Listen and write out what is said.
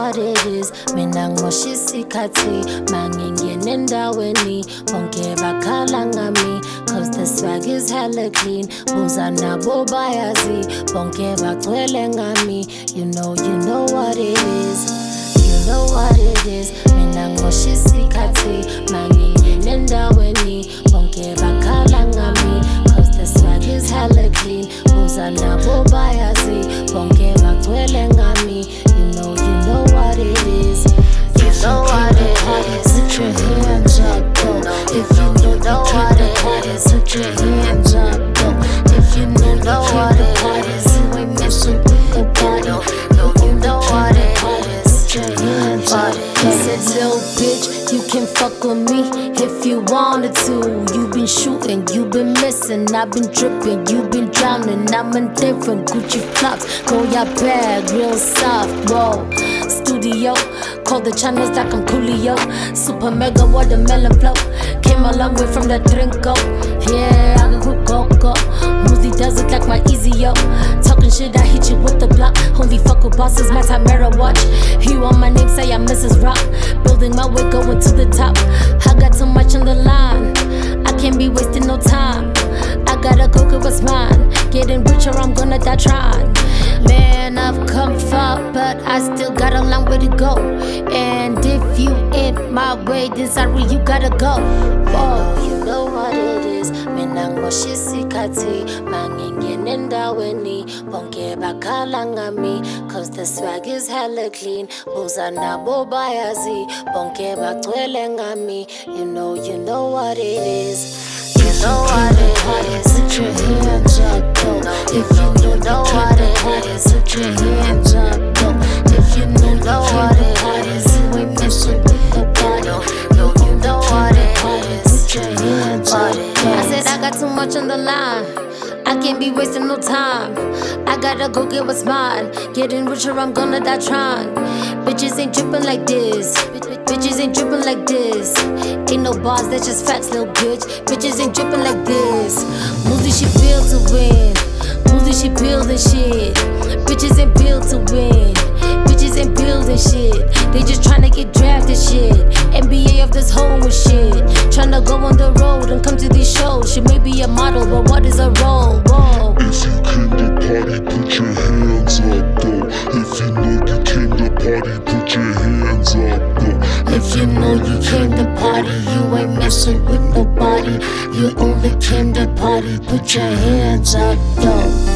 what it is. Mina ngoshisikati, mangingene endaweni. Bonke bakhala ngami, cause the swag is hella clean. Buza nabo bayazi, bonke bagcwele ngami. You know what it is. You know what it is. Mina ngoshisikati, mangingene endaweni. Bonke bakhala ngami, cause the swag is hella clean. Buza nabo bayazi, bonke bagcwele ngami. You know what it is. You know what it is. Put your hands up, though. If you know what it is, put your hands up, though. If you know what it is, you ain't messing with the body. You know what it is. Put your hands up, though. Said, little bitch, you can fuck with me if you wanted to. You been shooting, you been missing, I've been dripping, you been drowning. I'm indifferent, Gucci flops, go your bag, real soft, whoa. Studio, call the channels like I'm Coolio. Super mega watermelon flow. Came a long way from the Trinco. Yeah, I can quick go. Moosey does it like my easy yo. Talking shit, I hit you with the block. Only fuck with bosses, my Tamara watch. He want my name, say I'm Mrs. Rock. Building my way, going to the top. I got too much on the line. I can't be wasting no time. I gotta go get what's mine. Getting richer, I'm gonna die trying. Man, I've come far, but I still got a long way to go. And if you in my way, then sorry, you gotta go. Whoa, you know what it is. Mina ngoshisikati, mangingene endaweni. Bonke bakhala ngami, cause the swag is hella clean. Buza nabo bayazi, bonke bagcwele ngami. You know what it is. You know what it is. Put your hands up, though. If you know what it is, put your hands up, though. If you know what it is, you ain't messing with the body. You know what it is. Put your hands up, though. I said I got too much on the line. I can't be wasting no time. I gotta go get what's mine. Getting richer, I'm gonna die trying. Bitches ain't dripping like this. Bitches ain't dripping like this. Ain't no bars, that's just facts, little bitch. Bitches ain't dripping like this. Moosey, she built to win. Moosey, she building shit. Bitches ain't built to win. Bitches ain't building shit. They just tryna get drafted shit. NBA of this whole shit. Tryna go on the road and come to these shows. She may be a model, but what is a role? Whoa. If you came to party, put your hands up, though. If you know you came to party, put your hands up, though. If you know you came to party, you ain't messing with nobody. You only came to party, put your hands up, though.